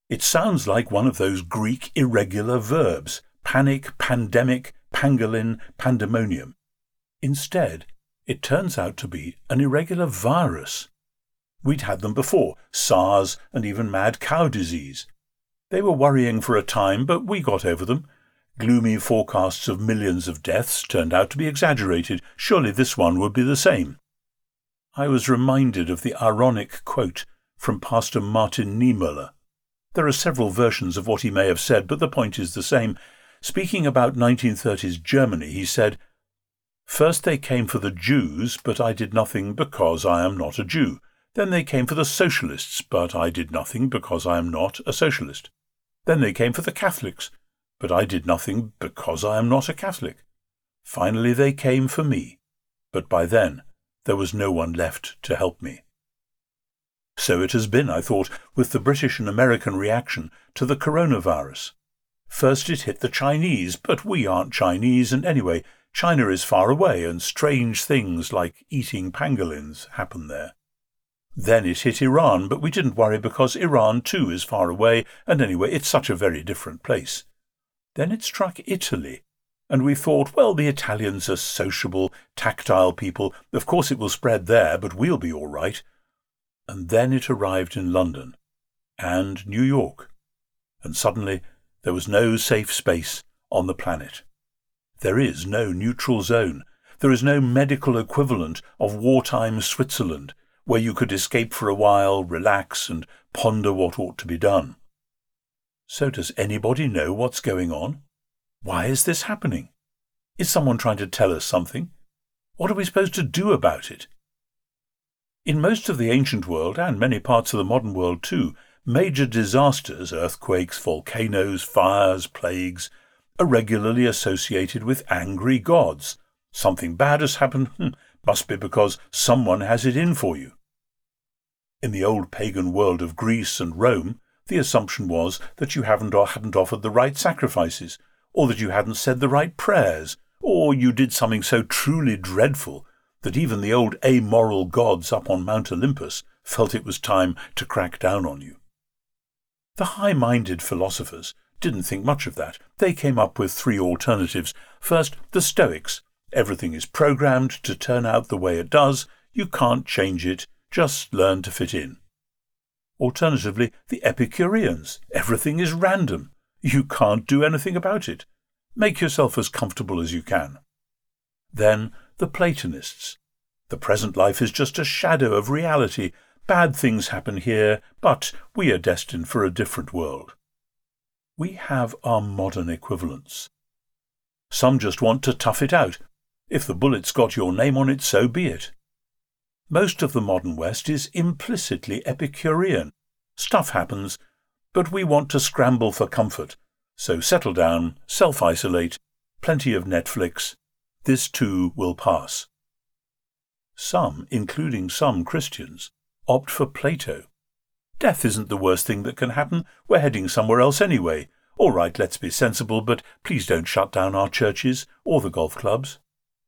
It sounds like one of those Greek irregular verbs: panic, pandemic, pangolin, pandemonium. Instead, it turns out to be an irregular virus. We'd had them before, SARS and even mad cow disease. They were worrying for a time, but we got over them. Gloomy forecasts of millions of deaths turned out to be exaggerated. Surely this one would be the same. I was reminded of the ironic quote from Pastor Martin Niemöller. There are several versions of what he may have said, but the point is the same. Speaking about 1930s Germany, he said, "First they came for the Jews, but I did nothing because I am not a Jew. Then they came for the socialists, but I did nothing because I am not a socialist. Then they came for the Catholics, but I did nothing because I am not a Catholic. Finally they came for me, but by then there was no one left to help me." So it has been, I thought, with the British and American reaction to the coronavirus. First it hit the Chinese, but we aren't Chinese, and anyway, China is far away, and strange things like eating pangolins happen there. Then it hit Iran, but we didn't worry because Iran too is far away, and anyway, it's such a very different place. Then it struck Italy, and we thought, well, the Italians are sociable, tactile people. Of course it will spread there, but we'll be all right. And then it arrived in London and New York, and suddenly there was no safe space on the planet. There is no neutral zone. There is no medical equivalent of wartime Switzerland, where you could escape for a while, relax, and ponder what ought to be done. So does anybody know what's going on? Why is this happening? Is someone trying to tell us something? What are we supposed to do about it? In most of the ancient world, and many parts of the modern world too, major disasters, earthquakes, volcanoes, fires, plagues, are regularly associated with angry gods. Something bad has happened, must be because someone has it in for you. In the old pagan world of Greece and Rome, the assumption was that you hadn't offered the right sacrifices, or that you hadn't said the right prayers, or you did something so truly dreadful that even the old amoral gods up on Mount Olympus felt it was time to crack down on you. The high-minded philosophers didn't think much of that. They came up with three alternatives. First, the Stoics. Everything is programmed to turn out the way it does. You can't change it. Just learn to fit in. Alternatively, the Epicureans. Everything is random. You can't do anything about it. Make yourself as comfortable as you can. Then, the Platonists. The present life is just a shadow of reality. Bad things happen here, but we are destined for a different world. We have our modern equivalents. Some just want to tough it out. If the bullet's got your name on it, so be it. Most of the modern West is implicitly Epicurean. Stuff happens, but we want to scramble for comfort. So settle down, self-isolate, plenty of Netflix. This too will pass. Some, including some Christians, opt for Plato. Death isn't the worst thing that can happen. We're heading somewhere else anyway. All right, let's be sensible, but please don't shut down our churches or the golf clubs.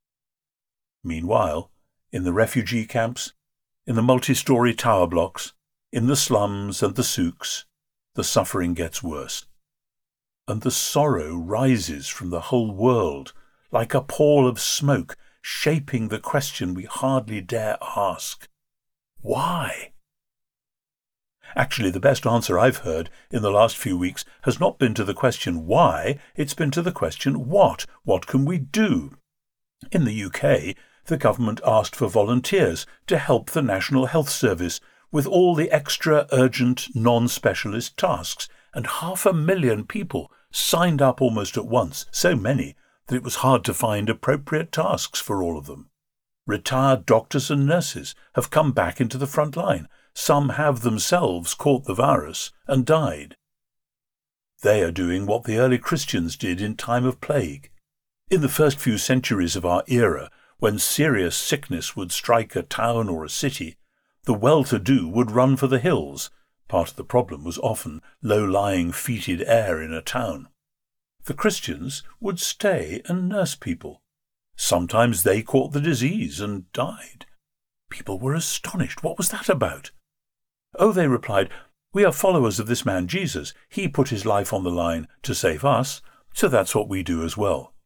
Meanwhile, in the refugee camps, in the multi-story tower blocks, in the slums and the souks, the suffering gets worse. And the sorrow rises from the whole world, like a pall of smoke, shaping the question we hardly dare ask. Why? Actually, the best answer I've heard in the last few weeks has not been to the question why, it's been to the question what. What can we do? In the UK, the government asked for volunteers to help the National Health Service with all the extra urgent non-specialist tasks, and 500,000 people signed up almost at once, so many that it was hard to find appropriate tasks for all of them. Retired doctors and nurses have come back into the front line. Some have themselves caught the virus and died. They are doing what the early Christians did in time of plague. In the first few centuries of our era, when serious sickness would strike a town or a city, the well-to-do would run for the hills. Part of the problem was often low-lying fetid air in a town. The Christians would stay and nurse people. Sometimes they caught the disease and died. People were astonished. What was that about? Oh, they replied, We are followers of this man Jesus. He put his life on the line to save us, so that's what we do as well.